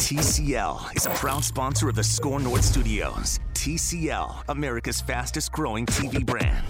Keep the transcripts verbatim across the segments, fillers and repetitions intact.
T C L is a proud sponsor of the Score North Studios. T C L, America's fastest growing T V brand.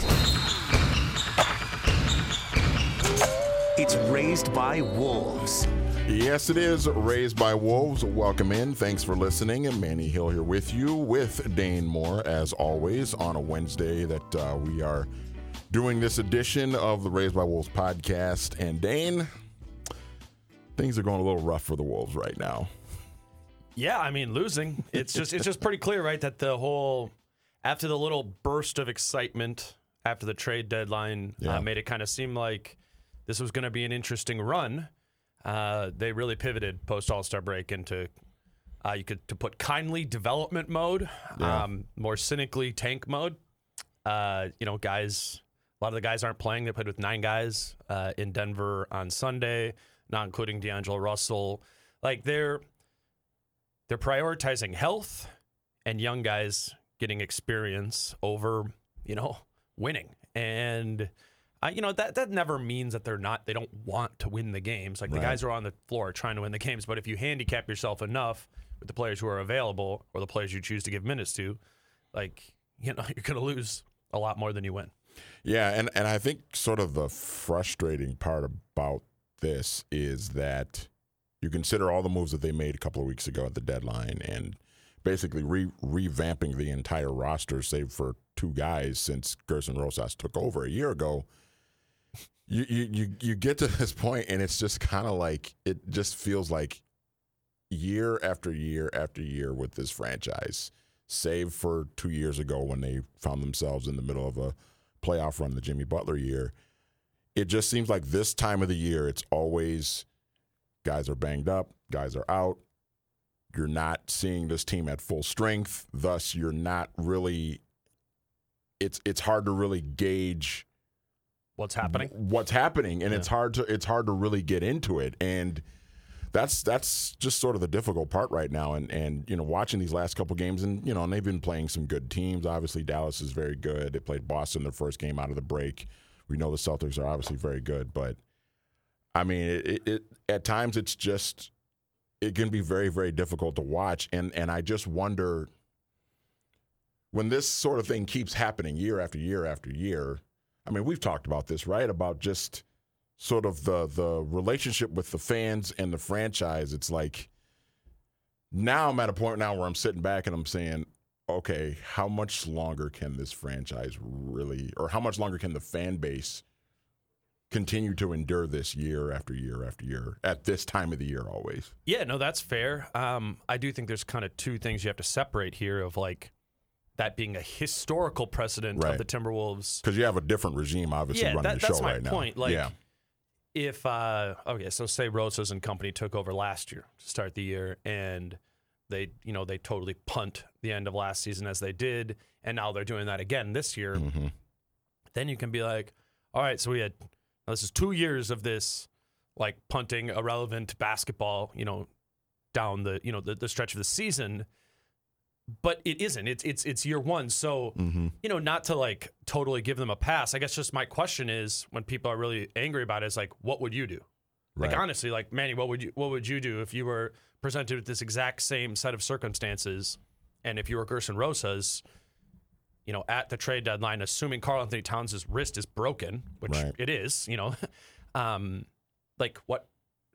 It's Raised by Wolves. Yes, it is Raised by Wolves. Welcome in. Thanks for listening. And Manny Hill here with you, with Dane Moore, as always, on a Wednesday that uh, we are doing this edition of the Raised by Wolves podcast. And Dane, things are going a little rough for the Wolves right now. Yeah, I mean, losing. It's just it's just pretty clear, right, that the whole, after the little burst of excitement after the trade deadline yeah. uh, made it kind of seem like this was going to be an interesting run. Uh, they really pivoted post All-Star break into, uh, you could to put kindly development mode, yeah. um, more cynically tank mode. Uh, you know, guys, a lot of the guys aren't playing. They played with nine guys uh, in Denver on Sunday, not including D'Angelo Russell. Like they're they're prioritizing health and young guys getting experience over, you know, winning. And Uh, you know, that that never means that they're not, they don't want to win the games. Like, right. the guys who are on the floor are trying to win the games. But if you handicap yourself enough with the players who are available or the players you choose to give minutes to, like, you know, you're going to lose a lot more than you win. Yeah, and, and I think sort of the frustrating part about this is that you consider all the moves that they made a couple of weeks ago at the deadline and basically re- revamping the entire roster, save for two guys since Gerson Rosas took over a year ago. You, you you you get to this point, and it's just kind of like, it just feels like year after year after year with this franchise, save for two years ago when they found themselves in the middle of a playoff run, the Jimmy Butler year. It just seems like this time of the year, it's always guys are banged up, guys are out. You're not seeing this team at full strength. Thus, you're not really – it's it's hard to really gauge – What's happening? What's happening, and yeah. it's hard to it's hard to really get into it, and that's that's just sort of the difficult part right now. And and you know, watching these last couple games, and you know, and they've been playing some good teams. Obviously, Dallas is very good. They played Boston their first game out of the break. We know the Celtics are obviously very good, but I mean, it, it, it at times it's just it can be very very difficult to watch, and and I just wonder when this sort of thing keeps happening year after year after year. I mean, we've talked about this, right? About just sort of the the relationship with the fans and the franchise. It's like now I'm at a point now where I'm sitting back and I'm saying, okay, how much longer can this franchise really, or how much longer can the fan base continue to endure this year after year after year at this time of the year always? Yeah, no, that's fair. Um, I do think there's kind of two things you have to separate here of like, that being a historical precedent right. of the Timberwolves. Because you have a different regime, obviously, yeah, running that, the show that's my right now. point. Like, yeah. if, uh, okay, so say Rosas and company took over last year to start the year, and they, you know, they totally punt the end of last season as they did, and now they're doing that again this year, mm-hmm. then you can be like, all right, so we had, this is two years of this, like, punting irrelevant basketball, you know, down the, you know, the, the stretch of the season. But it isn't. It's it's it's year one. So, mm-hmm. you know, not to like totally give them a pass. I guess just my question is, when people are really angry about it, is like, what would you do? Right. Like, honestly, like, Manny, what would you what would you do if you were presented with this exact same set of circumstances, and if you were Gerson Rosas, you know, at the trade deadline, assuming Karl Anthony Towns' wrist is broken, which right. it is, you know, um, like what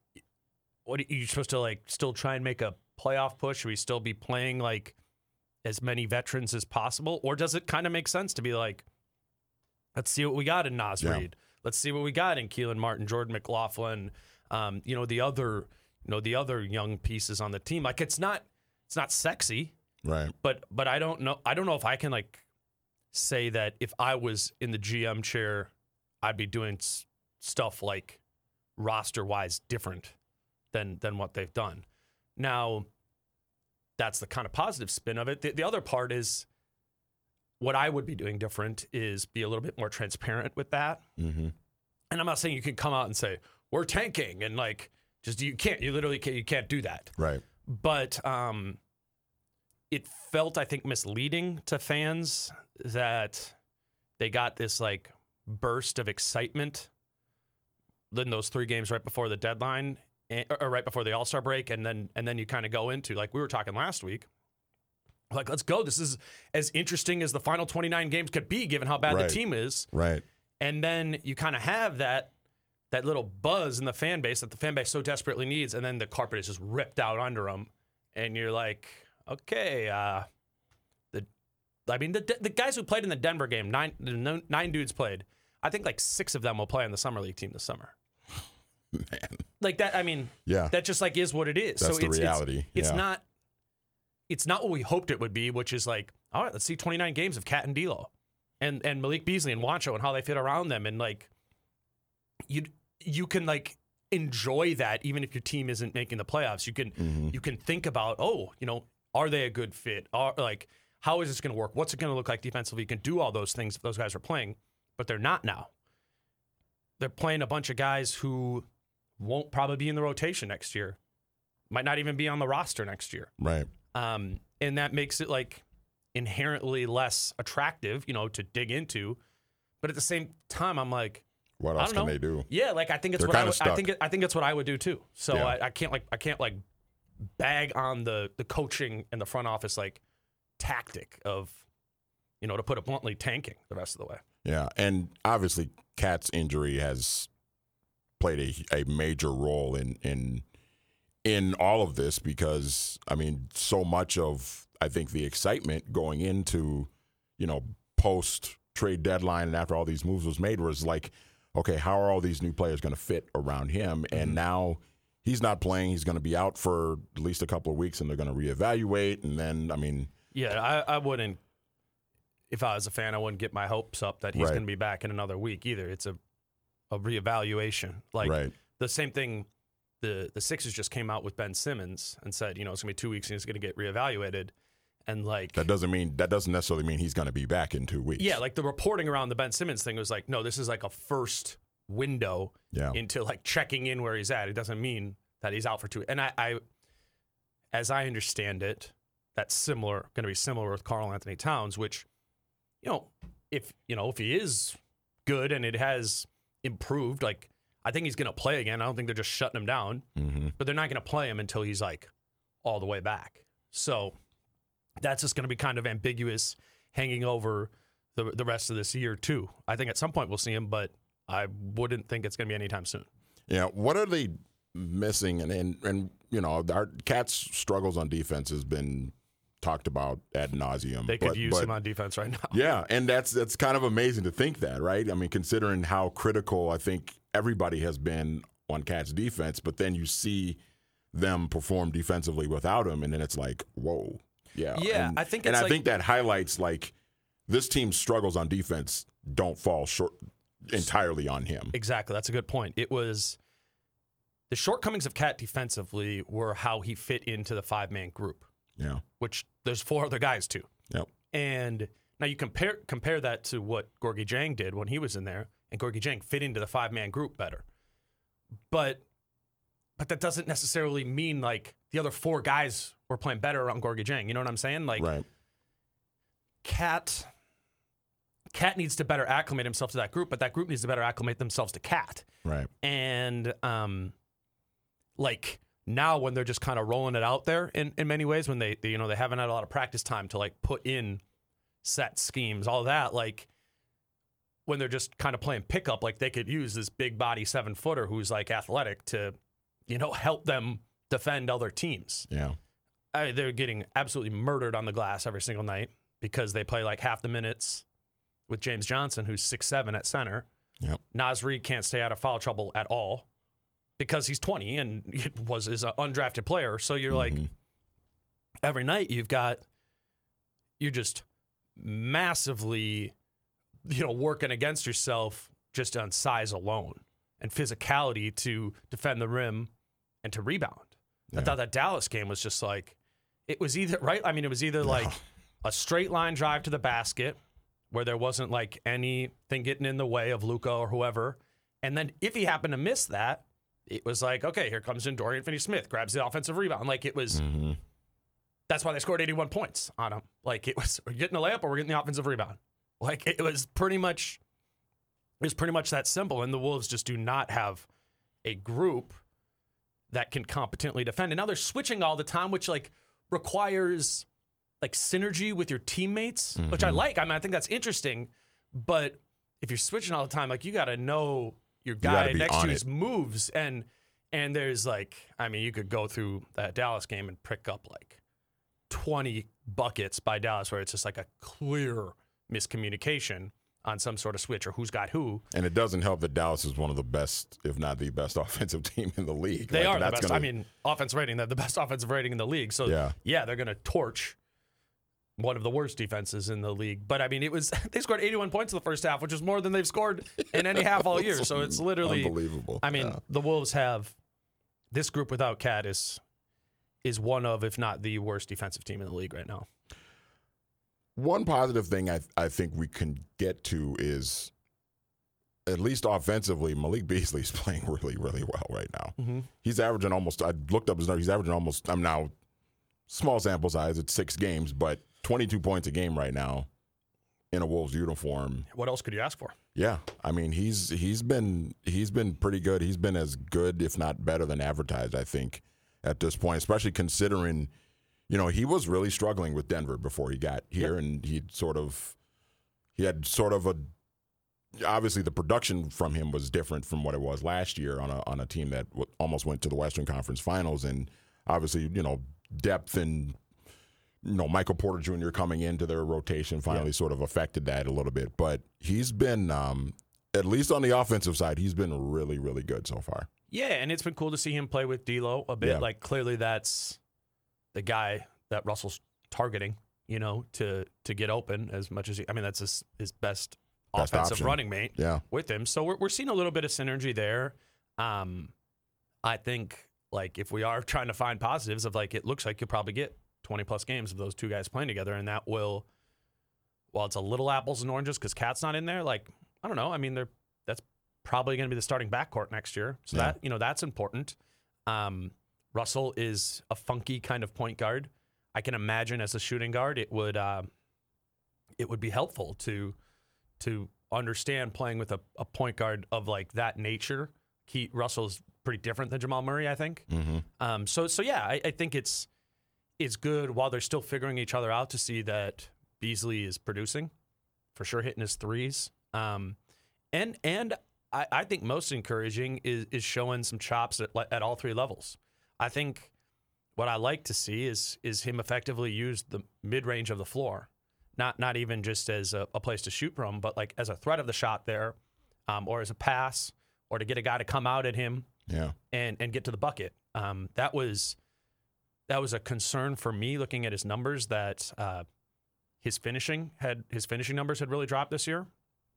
what are you supposed to like still try and make a playoff push? Should we still be playing like as many veterans as possible? Or does it kind of make sense to be like, let's see what we got in Naz yeah. Reid. Let's see what we got in Keelan Martin, Jordan McLaughlin, um, you know, the other, you know, the other young pieces on the team. Like, it's not, it's not sexy, right? But, but I don't know, I don't know if I can like say that if I was in the G M chair, I'd be doing s- stuff like roster wise different than than what they've done. Now, that's the kind of positive spin of it. The, the other part is what I would be doing different is be a little bit more transparent with that. Mm-hmm. And I'm not saying you can come out and say, we're tanking, and like, just, you can't, you literally can't, you can't do that. Right. But um, it felt, I think, misleading to fans that they got this like burst of excitement in those three games right before the deadline. and, or right before the All-Star break, and then and then you kind of go into, like we were talking last week, like, let's go. This is as interesting as the final twenty-nine games could be, given how bad Right. the team is. Right. And then you kind of have that that little buzz in the fan base that the fan base so desperately needs, and then the carpet is just ripped out under them, and you're like, okay, uh, the, I mean, the the guys who played in the Denver game, nine the nine dudes played. I think like six of them will play on the summer league team this summer. Man. Like that, I mean, Yeah. that just like is what it is. That's so the it's, reality. It's, it's Yeah. not. It's not what we hoped it would be, which is like, all right, let's see twenty-nine games of Cat and D'Lo, and and Malik Beasley and Wancho and how they fit around them, and like, you you can like enjoy that even if your team isn't making the playoffs. You can Mm-hmm. you can think about, oh, you know, are they a good fit? Are like, how is this going to work? What's it going to look like defensively? You can do all those things if those guys are playing, but they're not now. They're playing a bunch of guys who won't probably be in the rotation next year, might not even be on the roster next year. Right. Um, and that makes it like inherently less attractive, you know, to dig into. But at the same time, I'm like, What I else don't can know. they do? Yeah, like I think it's They're what I, kinda would, I stuck. think. It, I think it's what I would do too. So Yeah. I, I can't like I can't like bag on the the coaching and the front office like tactic of, you know, to put it bluntly, tanking the rest of the way. Yeah, and obviously, Cat's injury has played a, a major role in in in all of this because I mean, so much of I think the excitement going into, you know, post trade deadline and after all these moves was made was like, okay, how are all these new players going to fit around him? Mm-hmm. And now he's not playing; he's going to be out for at least a couple of weeks, and they're going to reevaluate. And then, I mean, Yeah, I, I wouldn't. If I was a fan, I wouldn't get my hopes up that he's Right. going to be back in another week either. It's a a reevaluation. Like right, the same thing. The the Sixers just came out with Ben Simmons and said, you know, it's gonna be two weeks and he's gonna get reevaluated. And like that doesn't mean that doesn't necessarily mean he's going to be back in two weeks. yeah, like the reporting around the Ben Simmons thing was like, no, this is like a first window yeah, into like checking in where he's at. It doesn't mean that he's out for two. And I, I as I understand it, that's similar, going to be similar with Karl Anthony Towns, which, you know, if you know if he is good and it has improved, like I think he's going to play again. I don't think they're just shutting him down, mm-hmm. but they're not going to play him until he's like all the way back. So that's just going to be kind of ambiguous, hanging over the the rest of this year too. I think at some point we'll see him, but I wouldn't think it's going to be anytime soon. Yeah, what are they missing? And, and and you know, our Cat's struggles on defense has been talked about ad nauseum. They could but, use but, him on defense right now. Yeah, and that's that's kind of amazing to think that, right? I mean, considering how critical I think everybody has been on Cat's defense, but then you see them perform defensively without him, and then it's like, whoa, yeah, Yeah, and, I think and it's I like- think that highlights like this team's struggles on defense don't fall short entirely on him. Exactly. That's a good point. It was the shortcomings of Cat defensively were how he fit into the five-man group, Yeah, which there's four other guys too. yep, And now you compare compare that to what Gorgie Jang did when he was in there, and Gorgie Jang fit into the five-man group better. But but that doesn't necessarily mean like the other four guys were playing better around Gorgie Jang. You know what I'm saying? Like right, Cat Cat needs to better acclimate himself to that group, but that group needs to better acclimate themselves to Cat. right, And um, like now when they're just kind of rolling it out there in, in many ways, when they, they you know they haven't had a lot of practice time to like put in set schemes, all that, like when they're just kind of playing pickup, like they could use this big body seven footer who's like athletic to, you know, help them defend other teams. yeah, I mean, they're getting absolutely murdered on the glass every single night because they play like half the minutes with James Johnson, who's six seven at center. yep, Naz Reid can't stay out of foul trouble at all because he's twenty and it was is an undrafted player. So you're like, Mhm. every night you've got, you're just massively, you know, working against yourself just on size alone and physicality to defend the rim and to rebound. I Yeah. thought that Dallas game was just like, it was either, right? I mean, it was either like a straight line drive to the basket where there wasn't like anything getting in the way of Luka or whoever. And then if he happened to miss that, it was like, okay, here comes in Dorian Finney-Smith, grabs the offensive rebound. Like it was, Mhm. that's why they scored eighty-one points on him. Like it was, we're getting a layup or we're getting the offensive rebound. Like it was pretty much, it was pretty much that simple. And the Wolves just do not have a group that can competently defend. And now they're switching all the time, which like requires like synergy with your teammates, mm-hmm. which I like. I mean, I think that's interesting. But if you're switching all the time, like you got to know your guy next to his moves. And and there's like, I mean, you could go through that Dallas game and pick up like twenty buckets by Dallas where it's just like a clear miscommunication on some sort of switch or who's got who. And it doesn't help that Dallas is one of the best, if not the best, offensive team in the league. They like, are the best. Gonna... I mean, offense rating, they're the best offensive rating in the league. So, yeah, yeah they're going to torch one of the worst defenses in the league. But, I mean, it was they scored eighty-one points in the first half, which is more than they've scored in any half all year. So it's literally unbelievable. I mean, yeah. the Wolves have this group without Cat is, is one of, if not the worst defensive team in the league right now. One positive thing I I think we can get to is, at least offensively, Malik Beasley's playing really, really well right now. Mm-hmm. He's averaging almost, I looked up his numbers, he's averaging almost, I'm now, small sample size, it's six games, but twenty-two points a game right now in a Wolves uniform. What else could you ask for? Yeah. I mean, he's he's been he's been pretty good. He's been as good, if not better than advertised, I think, at this point, especially considering, you know, he was really struggling with Denver before he got here, yep. and he sort of, he had sort of a, obviously the production from him was different from what it was last year on a on a team that w- almost went to the Western Conference Finals, and obviously, you know, depth and, you know, Michael Porter Junior coming into their rotation finally yeah. sort of affected that a little bit. But he's been, um, at least on the offensive side, he's been really, really good so far. Yeah, and it's been cool to see him play with D'Lo a bit. Yeah. Like, clearly that's the guy that Russell's targeting, you know, to to get open as much as he, I mean, that's his, his best, best offensive option. running mate yeah. with him. So we're we're seeing a little bit of synergy there. Um, I think, like, if we are trying to find positives of, like, it looks like you'll probably get twenty-plus games of those two guys playing together, and that will, while it's a little apples and oranges because Cat's not in there, like, I don't know. I mean, they're that's probably going to be the starting backcourt next year. So yeah. that, you know, that's important. Um, Russell is a funky kind of point guard. I can imagine as a shooting guard, it would uh, it would be helpful to to understand playing with a, a point guard of like that nature. He Russell's pretty different than Jamal Murray, I think. Mm-hmm. Um, so so yeah, I, I think it's it's good while they're still figuring each other out to see that Beasley is producing, for sure hitting his threes. Um, and and I, I think most encouraging is is showing some chops at at all three levels. I think what I like to see is is him effectively use the mid-range of the floor, not not even just as a, a place to shoot from, but like as a threat of the shot there, um, or as a pass, or to get a guy to come out at him, yeah, and and get to the bucket. Um, that was that was a concern for me looking at his numbers, that uh, his finishing had his finishing numbers had really dropped this year,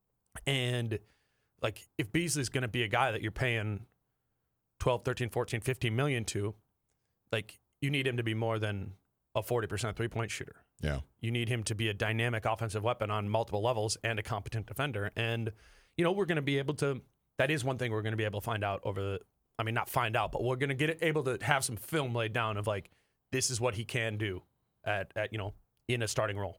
and like if Beasley's going to be a guy that you're paying twelve, thirteen, fourteen, fifteen million to, like, you need him to be more than a forty percent three-point shooter. Yeah. You need him to be a dynamic offensive weapon on multiple levels and a competent defender. And, you know, we're going to be able to, that is one thing we're going to be able to find out over the, I mean, not find out, but we're going to get it, able to have some film laid down of, like, this is what he can do at, at you know, in a starting role.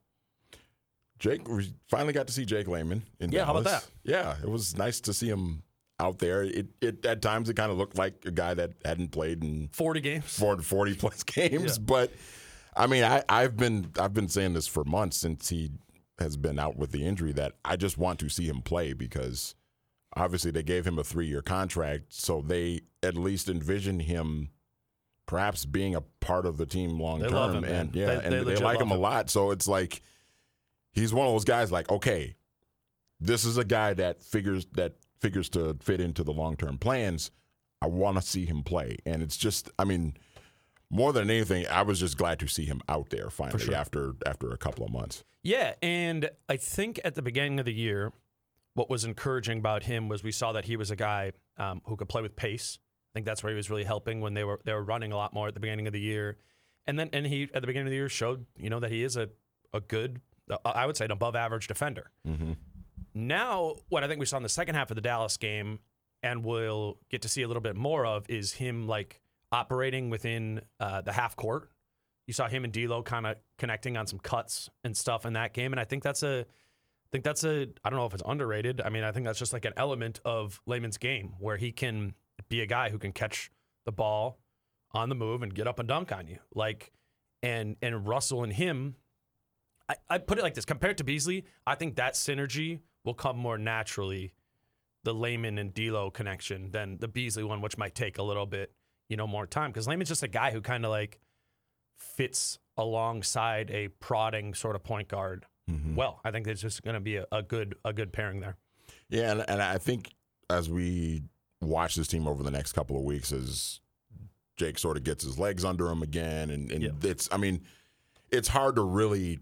Jake, we finally got to see Jake Layman in Yeah, Dallas. how about that? Yeah, it was nice to see him out there. It, it at times it kind of looked like a guy that hadn't played in forty games, forty plus games. Yeah. But I mean, I, I've been I've been saying this for months since he has been out with the injury, that I just want to see him play, because obviously they gave him a three year contract, so they at least envision him perhaps being a part of the team long they term. Love him, and man. yeah, they, and they, they like him, him a lot. So it's like he's one of those guys. Like, okay, this is a guy that figures that. figures to fit into the long-term plans. I want to see him play. And it's just, I mean, more than anything, I was just glad to see him out there finally sure. after after a couple of months. Yeah, and I think at the beginning of the year, what was encouraging about him was we saw that he was a guy um, who could play with pace. I think that's where he was really helping when they were they were running a lot more at the beginning of the year. And then and he at the beginning of the year showed, you know, that he is a, a good, I would say an above average defender. Mm-hmm. Now, what I think we saw in the second half of the Dallas game, and we'll get to see a little bit more of, is him like operating within uh, the half court. You saw him and D'Lo kind of connecting on some cuts and stuff in that game, and I think that's a, I think that's a, I don't know if it's underrated. I mean, I think that's just like an element of Layman's game where he can be a guy who can catch the ball on the move and get up and dunk on you. Like, and and Russell and him, I, I put it like this: compared to Beasley, I think that synergy will come more naturally, the Layman and D'Lo connection, than the Beasley one, which might take a little bit, you know, more time. Because Layman's just a guy who kind of like fits alongside a prodding sort of point guard. Mm-hmm. Well, I think there's just going to be a, a good a good pairing there. Yeah, and, and I think as we watch this team over the next couple of weeks, as Jake sort of gets his legs under him again, and, and yep. it's, I mean, it's hard to really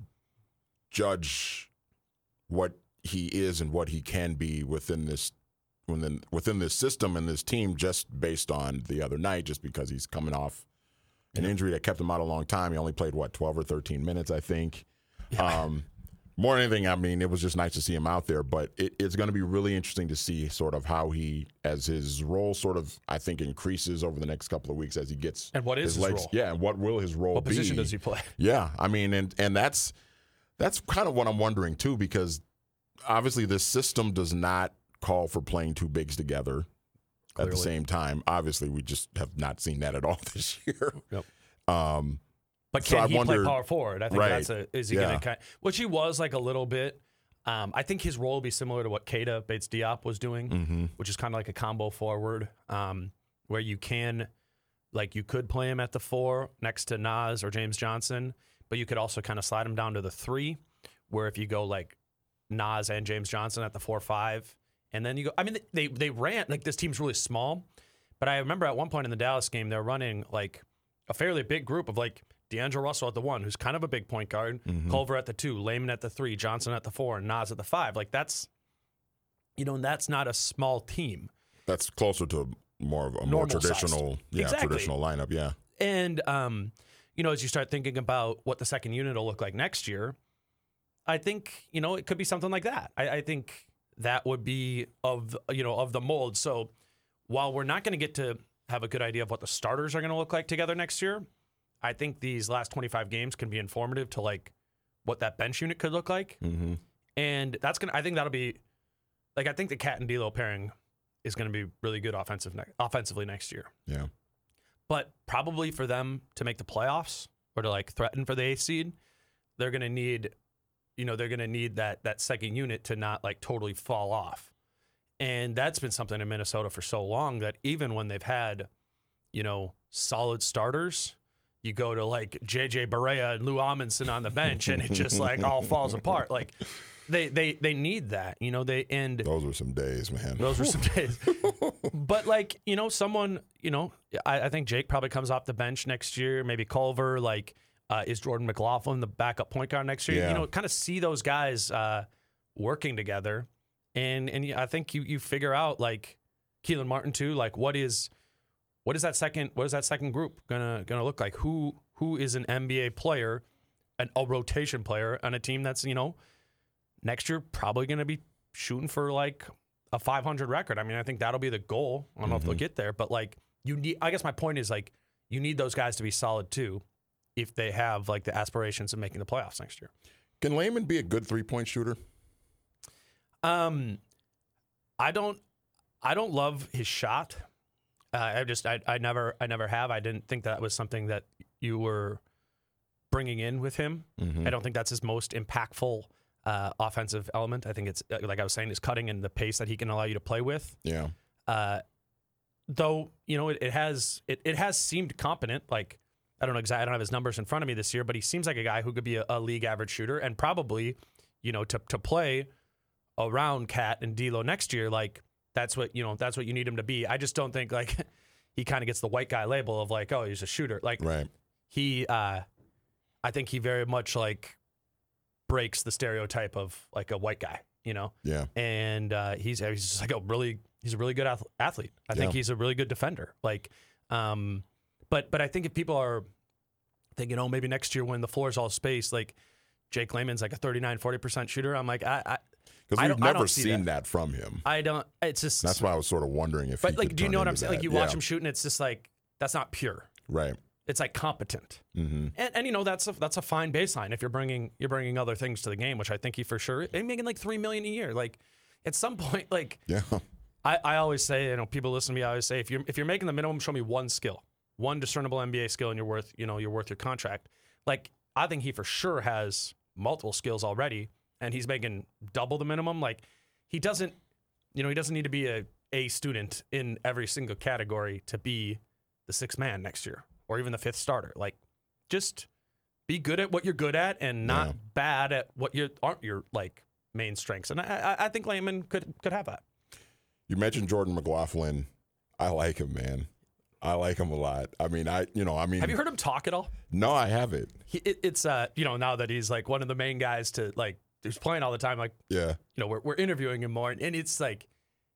judge what he is and what he can be within this within within this system and this team just based on the other night, just because he's coming off an yep. injury that kept him out a long time. He only played, what, twelve or thirteen minutes, I think. Yeah. Um, more than anything, I mean, it was just nice to see him out there, but it, it's going to be really interesting to see sort of how he, as his role sort of, I think, increases over the next couple of weeks as he gets and what is his, his legs. role? Yeah, and what will his role what be? What position does he play? Yeah, I mean, and and that's that's kind of what I'm wondering too, because obviously this system does not call for playing two bigs together Clearly. At the same time. Obviously, we just have not seen that at all this year. Yep. Um, But can so he wonder, play power forward? I think right, that's a is he yeah. going to kind which he was like a little bit. Um, I think his role will be similar to what Keita Bates Diop was doing, mm-hmm. which is kind of like a combo forward, um, where you can, like, you could play him at the four next to Nas or James Johnson, but you could also kind of slide him down to the three, where if you go like Nas and James Johnson at the four five, and then you go. I mean, they they ran like this team's really small, but I remember at one point in the Dallas game they're running like a fairly big group of like D'Angelo Russell at the one, who's kind of a big point guard, mm-hmm. Culver at the two, Layman at the three, Johnson at the four, and Nas at the five. Like that's, you know, and that's not a small team. That's closer to more of a Normal more traditional, sized. yeah, exactly. traditional lineup, yeah. And um, you know, as you start thinking about what the second unit will look like next year, I think you know it could be something like that. I, I think that would be of you know of the mold. So while we're not going to get to have a good idea of what the starters are going to look like together next year, I think these last twenty-five games can be informative to like what that bench unit could look like, mm-hmm. and that's gonna. I think that'll be like I think the Cat and D'Lo pairing is going to be really good offensive ne- offensively next year. Yeah, but probably for them to make the playoffs or to like threaten for the eighth seed, they're going to need, you know, they're going to need that that second unit to not like totally fall off, and that's been something in Minnesota for so long that even when they've had, you know, solid starters. You go to like J J Barea and Lou Amundsen on the bench, and it just like all falls apart. Like they they they need that, you know. They and those were some days, man. Those were some days. But like you know, someone you know, I, I think Jake probably comes off the bench next year. Maybe Culver. Like uh, is Jordan McLaughlin the backup point guard next year? Yeah. You know, kind of see those guys uh, working together, and and I think you you figure out like Keelan Martin too. Like what is. What is that second? What is that second group gonna gonna look like? Who who is an N B A player, an a rotation player on a team that's you know next year probably gonna be shooting for like a five hundred record. I mean, I think that'll be the goal. I don't mm-hmm. know if they'll get there, but like you need. I guess my point is like you need those guys to be solid too, if they have like the aspirations of making the playoffs next year. Can Layman be a good three point shooter? Um, I don't. I don't love his shot. Uh, I just, I, I never, I never have. I didn't think that was something that you were bringing in with him. Mm-hmm. I don't think that's his most impactful uh, offensive element. I think it's, like I was saying, his cutting and the pace that he can allow you to play with. Yeah. Uh, though, you know, it, it has, it, it has seemed competent. Like, I don't know exactly, I don't have his numbers in front of me this year, but he seems like a guy who could be a, a league average shooter and probably, you know, to to play around Cat and D'Lo next year, like, That's what you know. That's what you need him to be. I just don't think like he kind of gets the white guy label of like, oh, he's a shooter. Like right. he, uh, I think he very much like breaks the stereotype of like a white guy. You know. Yeah. And uh, he's he's just like a really he's a really good ath- athlete. I think yeah. he's a really good defender. Like, um, but but I think if people are thinking, oh, maybe next year when the floor is all spaced, like Jake Layman's like a thirty-nine, forty percent shooter. I'm like, I. I Because we've never seen that. that from him. I don't. It's just that's why I was sort of wondering if. But he like, could do you turn know what I'm into saying? that. Like, you yeah. watch him shoot, and it's just like that's not pure. Right. It's like competent, mm-hmm. and and you know that's a that's a fine baseline if you're bringing you're bringing other things to the game, which I think he for sure. And making like three million a year, like at some point, like yeah. I, I always say, you know, people listen to me. I always say, if you're if you're making the minimum, show me one skill. one discernible N B A skill and you're worth, you know, you're worth your contract. Like, I think he for sure has multiple skills already, and he's making double the minimum. Like, he doesn't, you know, he doesn't need to be a A student in every single category to be the sixth man next year or even the fifth starter. Like, just be good at what you're good at and not Yeah. bad at what you aren't your like main strengths. And I, I, I think Layman could could have that. You mentioned Jordan McLaughlin. I like him, man. I like him a lot. I mean, I you know, I mean, Have you heard him talk at all? No, I haven't. He, it, it's uh, you know, now that he's like one of the main guys to like, he's playing all the time. Like, Yeah, you know, we're we're interviewing him more, and, and it's like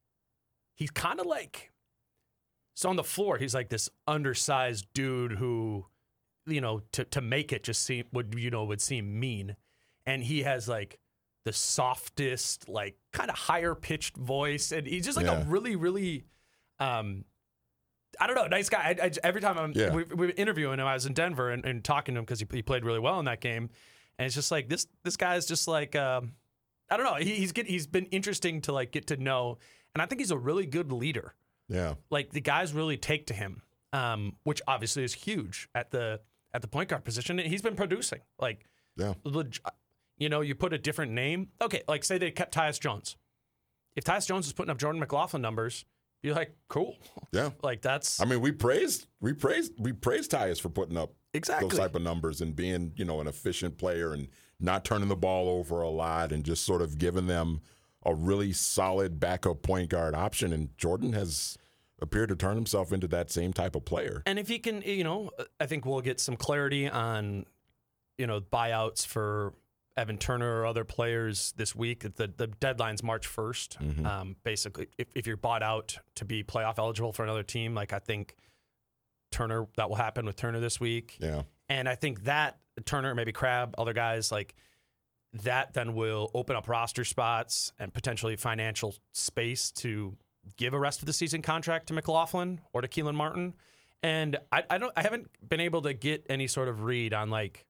he's kind of like, so on the floor, he's like this undersized dude who, you know, to to make it just seem would you know would seem mean, and he has like the softest, like kind of higher pitched voice, and he's just like Yeah. a really really, um, I don't know, nice guy. I, I, every time I'm Yeah. we, we were interviewing him, I was in Denver and, and talking to him because he, he played really well in that game, and it's just like this this guy's just like um, I don't know. He, he's get he's been interesting to like get to know, and I think he's a really good leader. yeah, Like the guys really take to him, um, which obviously is huge at the at the point guard position. And he's been producing. Like, yeah. leg- you know, you put a different name. Okay, like say they kept Tyus Jones. If Tyus Jones is putting up Jordan McLaughlin numbers, you're like, cool. Yeah. Like that's I mean, we praised we praised we praised Tyus for putting up exactly those type of numbers and being, you know, an efficient player and not turning the ball over a lot and just sort of giving them a really solid backup point guard option. And Jordan has appeared to turn himself into that same type of player. And if he can, you know, I think we'll get some clarity on, you know, buyouts for Evan Turner or other players this week. The the deadline's March first. Mhm. Um, basically, if, if you're bought out to be playoff eligible for another team, like I think Turner, that will happen with Turner this week. Yeah. And I think that Turner, maybe Crabbe, other guys, like that then will open up roster spots and potentially financial space to give a rest of the season contract to McLaughlin or to Keelan Martin. And I, I don't I haven't been able to get any sort of read on like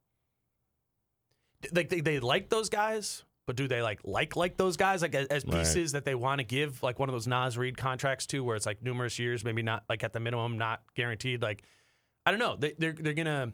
like they, they like those guys, but do they like like like those guys like as, as Right. pieces that they want to give like one of those Nas Reed contracts to where it's like numerous years, maybe not like at the minimum, not guaranteed. Like I don't know. They they're they're gonna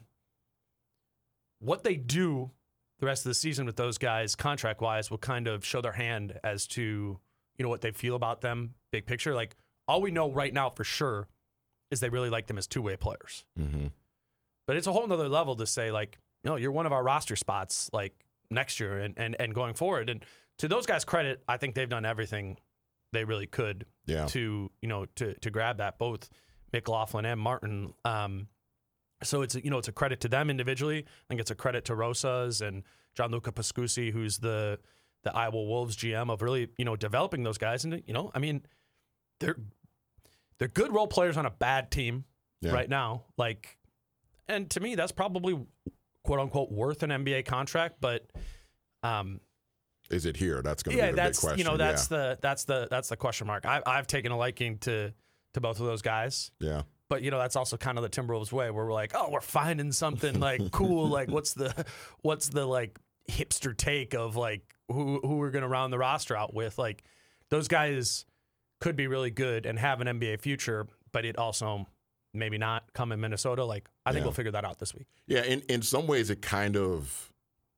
what they do the rest of the season with those guys contract wise will kind of show their hand as to, you know, what they feel about them, big picture. Like all we know right now for sure is they really like them as two-way players. Mm-hmm. But it's a whole nother level to say like, no, you're one of our roster spots like next year and, and, and going forward. And to those guys' credit, I think they've done everything they really could Yeah. to, you know, to to grab that, both McLaughlin and Martin. Um, so it's, you know, it's a credit to them individually. I think it's a credit to Rosas and Gianluca Pascusi, who's the the Iowa Wolves G M, of really, you know, developing those guys. And, you know, I mean, they're they're good role players on a bad team Yeah. right now. Like, and to me, that's probably quote unquote worth an N B A contract. But um, Is it here? That's going to yeah, be the big that's question. you know that's yeah. the that's the that's the question mark. I, I've taken a liking to to both of those guys. yeah. But, you know, that's also kind of the Timberwolves way where we're like, oh, we're finding something like cool. Like what's the what's the like hipster take of like who who we're going to round the roster out with? Like those guys could be really good and have an N B A future, but it also maybe not come in Minnesota. Like I think Yeah. we'll figure that out this week. Yeah, in, in some ways it kind of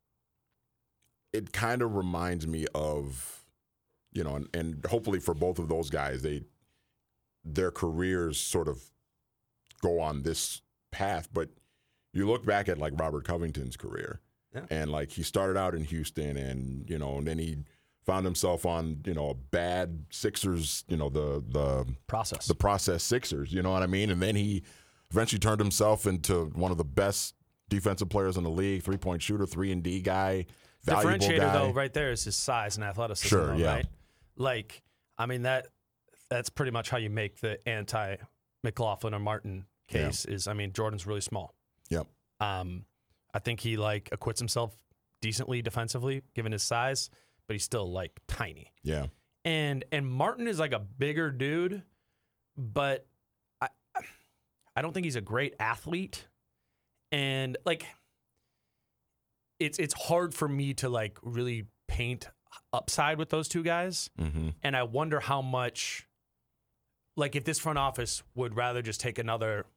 it kind of reminds me of, you know, and, and hopefully for both of those guys, they their careers sort of go on this path. But you look back at like Robert Covington's career, Yeah. and like he started out in Houston, and you know, and then he found himself on, you know, a bad Sixers, you know, the the Process. the process Sixers, you know what I mean? And then he eventually turned himself into one of the best defensive players in the league, three-point shooter, three and D guy, valuable Differentiator, guy. though, right there is his size and athleticism. Sure, though, yeah. Right? Like, I mean, that that's pretty much how you make the anti-McLaughlin or Martin case is, I mean, Jordan's really small. Yep. Um, I think he, like, acquits himself decently defensively, given his size, but he's still, like, tiny. Yeah. And and Martin is, like, a bigger dude, but I I don't think he's a great athlete. And, like, it's it's hard for me to, like, really paint upside with those two guys. Mm-hmm. And I wonder how much, like, if this front office would rather just take another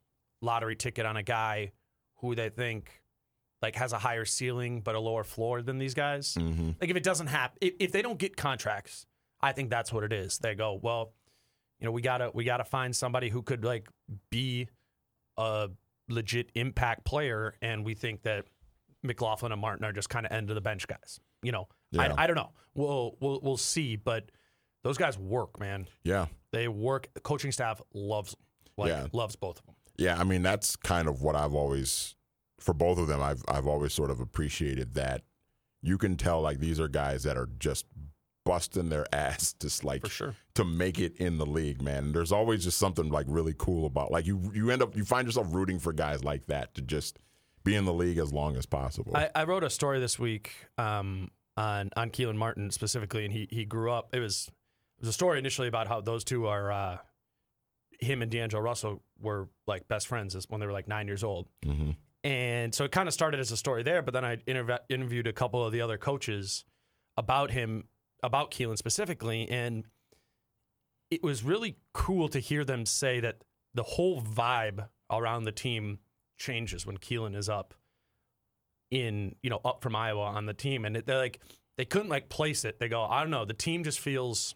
lottery ticket on a guy who they think like has a higher ceiling but a lower floor than these guys. Mm-hmm. Like if it doesn't happen, if, if they don't get contracts, I think that's what it is. They go, well, you know, we gotta we gotta find somebody who could like be a legit impact player, and we think that McLaughlin and Martin are just kind of end of the bench guys. You know, Yeah. I I don't know. We'll we'll we'll see, but those guys work, man. Yeah. They work. The coaching staff loves them. Like Yeah. loves both of them. Yeah, I mean that's kind of what I've always, for both of them, I've I've always sort of appreciated that you can tell like these are guys that are just busting their ass just like For sure. to make it in the league, man. And there's always just something like really cool about like you you end up you find yourself rooting for guys like that to just be in the league as long as possible. I, I wrote a story this week um, on on Keelan Martin specifically, and he he grew up. It was it was a story initially about how those two are uh, him and D'Angelo Russell were like best friends when they were like nine years old. Mm-hmm. And so it kind of started as a story there, but then I interv- interviewed a couple of the other coaches about him, about Keelan specifically, and it was really cool to hear them say that the whole vibe around the team changes when Keelan is up in, you know, up from Iowa on the team. And they're like, they couldn't like place it. They go, I don't know, the team just feels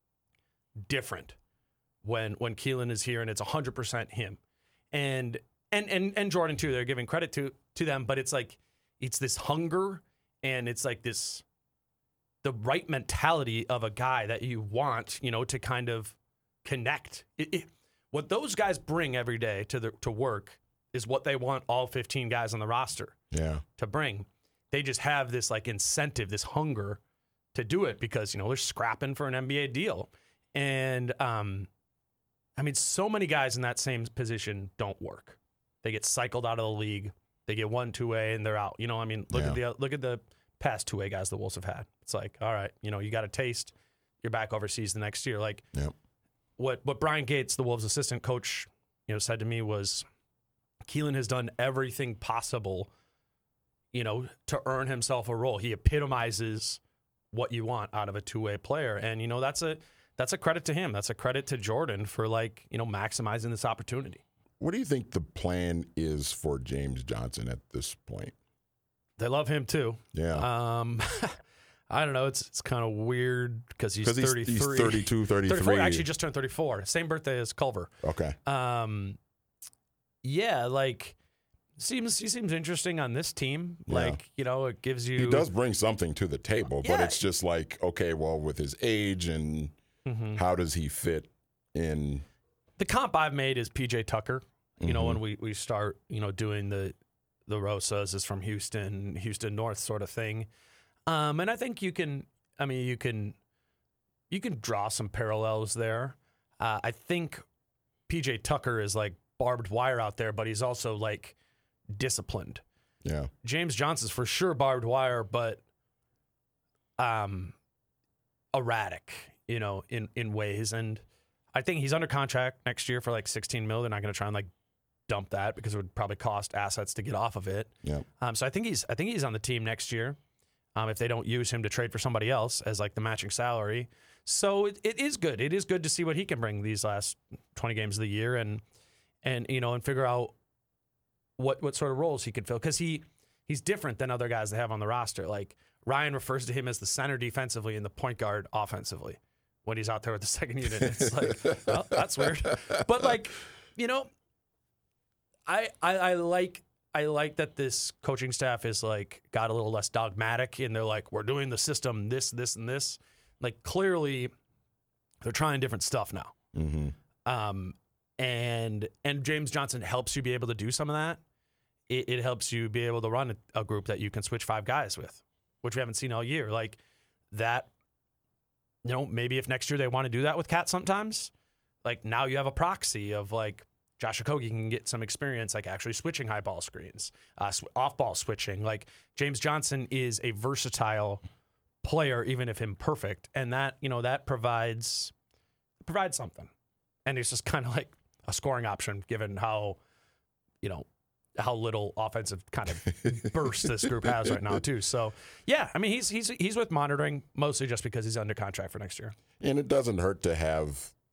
different when when Keelan is here, and it's one hundred percent him. And And and and Jordan too. They're giving credit to to them, but it's like it's this hunger, and it's like this the right mentality of a guy that you want, you know, to kind of connect. It, it, what those guys bring every day to the to work is what they want all fifteen guys on the roster Yeah. to bring. They just have this like incentive, this hunger to do it because, you know, they're scrapping for an N B A deal. And um, I mean, so many guys in that same position don't work. They get cycled out of the league. They get one two-way and they're out. You know, I mean, look Yeah. at the look at the past two-way guys the Wolves have had. It's like, all right, you know, you got a taste. You're back overseas the next year. Like, Yep. what what Brian Gates, the Wolves assistant coach, you know, said to me was, Keelan has done everything possible, you know, to earn himself a role. He epitomizes what you want out of a two-way player, and you know, that's a that's a credit to him. That's a credit to Jordan for like, you know, maximizing this opportunity. What do you think the plan is for James Johnson at this point? They love him too. Yeah. Um, I don't know. It's it's kind of weird because he's 'Cause he's, thirty-three. he's thirty-two, thirty-three. thirty-four, actually just turned thirty-four. Same birthday as Culver. Okay. Um, yeah, like seems he seems interesting on this team. Yeah. Like, you know, it gives you He does bring something to the table, but Yeah. it's just like, okay, well, with his age and Mhm. how does he fit in? The comp I've made is P J Tucker. You know, Mhm. when we, we start, you know, doing the the Rosas is from Houston, Houston North sort of thing. Um, and I think you can, I mean, you can you can draw some parallels there. Uh, I think P J Tucker is like barbed wire out there, but he's also like disciplined. Yeah. James Johnson's for sure barbed wire, but um, erratic, you know, in, in ways. And I think he's under contract next year for like sixteen mil. They're not going to try and like dump that because it would probably cost assets to get off of it. Yeah. Um, so I think he's I think he's on the team next year. Um, if they don't use him to trade for somebody else as like the matching salary. So it, it is good. It is good to see what he can bring these last twenty games of the year and and you know and figure out what what sort of roles he can fill because he he's different than other guys they have on the roster. Like Ryan refers to him as the center defensively and the point guard offensively when he's out there with the second unit. It's like, well, that's weird. But like, you know, I I, I like. I like that this coaching staff is like got a little less dogmatic and they're like, we're doing the system, this, this, and this. Like clearly they're trying different stuff now. Mm-hmm. Um, and and James Johnson helps you be able to do some of that. It, it helps you be able to run a, a group that you can switch five guys with, which we haven't seen all year. Like that, you know, maybe if next year they want to do that with Cat sometimes, like now you have a proxy of like, Josh Okogie can get some experience, like actually switching high ball screens, uh, sw- off ball switching. Like James Johnson is a versatile player, even if imperfect, and that you know that provides provides something. And it's just kind of like a scoring option, given how you know how little offensive kind of burst this group has right now, too. So yeah, I mean he's he's he's with monitoring mostly just because he's under contract for next year. And it doesn't hurt to have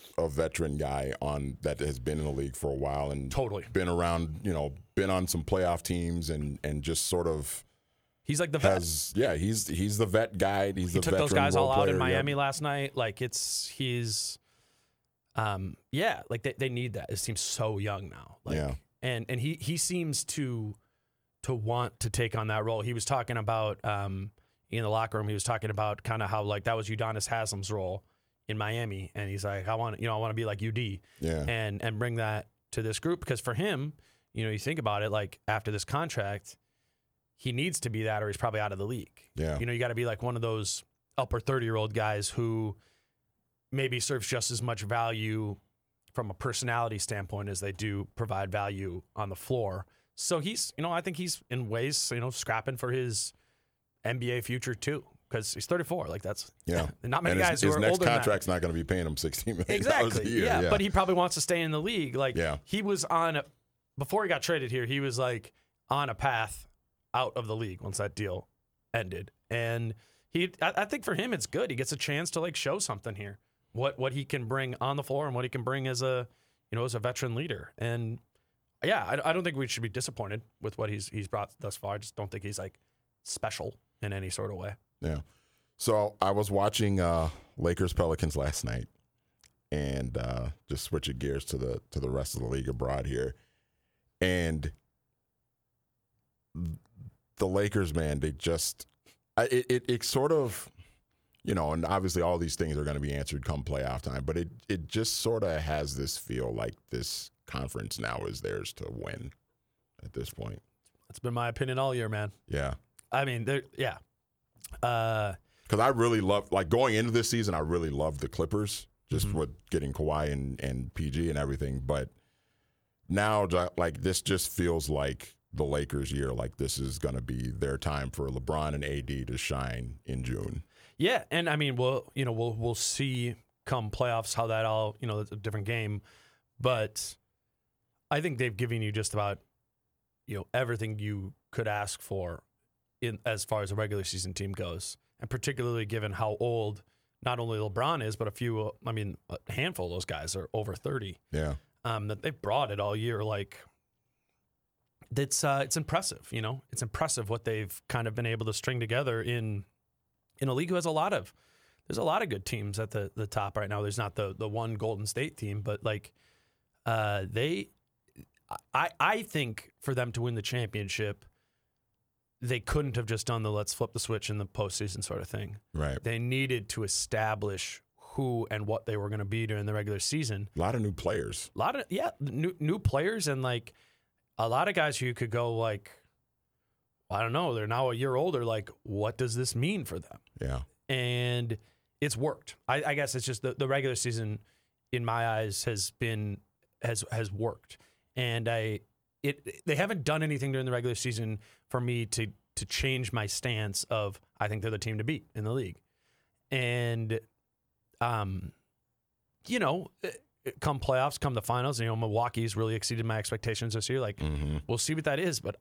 a veteran guy on that has been in the league for a while and Totally. been around, you know, been on some playoff teams and and just sort of He's like the vet. has yeah, he's he's the vet guy. He's He the took veteran those guys role all out in player, yep. Miami last night. Like it's he's, um, yeah, like they, they need that. It seems so young now. Like, Yeah. and and he he seems to to want to take on that role. He was talking about um in the locker room. He was talking about kind of how like that was Udonis Haslem's role in Miami, and he's like, I want you know I want to be like U D, Yeah. and and bring that to this group because for him, you know, you think about it, like after this contract, he needs to be that, or he's probably out of the league. Yeah. You know, you got to be like one of those upper thirty-year-old guys who maybe serves just as much value from a personality standpoint as they do provide value on the floor. So he's, you know, I think he's in ways, you know, scrapping for his N B A future too, because he's thirty-four. Like that's Yeah. not many and guys his, who his are next older than that. contract's not going to be paying him sixteen million dollars Exactly. a year. Yeah, Yeah, but he probably wants to stay in the league. Like Yeah. he was on a, before he got traded here, he was like on a path out of the league once that deal ended. And he I, I think for him it's good. He gets a chance to like show something here. What what he can bring on the floor and what he can bring as a, you know, as a veteran leader. And yeah, I, I don't think we should be disappointed with what he's he's brought thus far. I just don't think he's like special in any sort of way. Yeah. So I was watching uh, Lakers Pelicans last night, and uh, just switching gears to the to the rest of the league abroad here, and the Lakers, man, they just I, it, it it sort of, you know, and obviously all these things are going to be answered come playoff time, but it it just sort of has this feel like this conference now is theirs to win at this point. That's been my opinion all year, man. Yeah. I mean, there yeah. Uh Because I really love, like going into this season, I really loved the Clippers, just Mm-hmm. with getting Kawhi and, and P G and everything. But now, like, this just feels like the Lakers' year. Like, this is going to be their time for LeBron and A D to shine in June. Yeah, and I mean, we'll you know we'll we'll see come playoffs how that all you know it's a different game, but I think they've given you just about you know everything you could ask for in as far as a regular season team goes, and particularly given how old not only LeBron is, but a few I mean a handful of those guys are over thirty. Yeah. Um, that they've brought it all year. Like it's uh, it's impressive. You know, it's impressive what they've kind of been able to string together in. In a league who has a lot of, there's a lot of good teams at the, the top right now. There's not the the one Golden State team, but like, uh, they, I I think for them to win the championship, they couldn't have just done the let's flip the switch in the postseason sort of thing. Right. They needed to establish who and what they were going to be during the regular season. A lot of new players. A lot of yeah, new new players and like a lot of guys who you could go like. I don't know. They're now a year older. Like, what does this mean for them? Yeah. And it's worked. I, I guess it's just the, the regular season, in my eyes, has been has has worked. And I it they haven't done anything during the regular season for me to to change my stance of I think they're the team to beat in the league. And um, you know, come playoffs, come the finals, you know, Milwaukee's really exceeded my expectations this year. Like, Mm-hmm. we'll see what that is, but.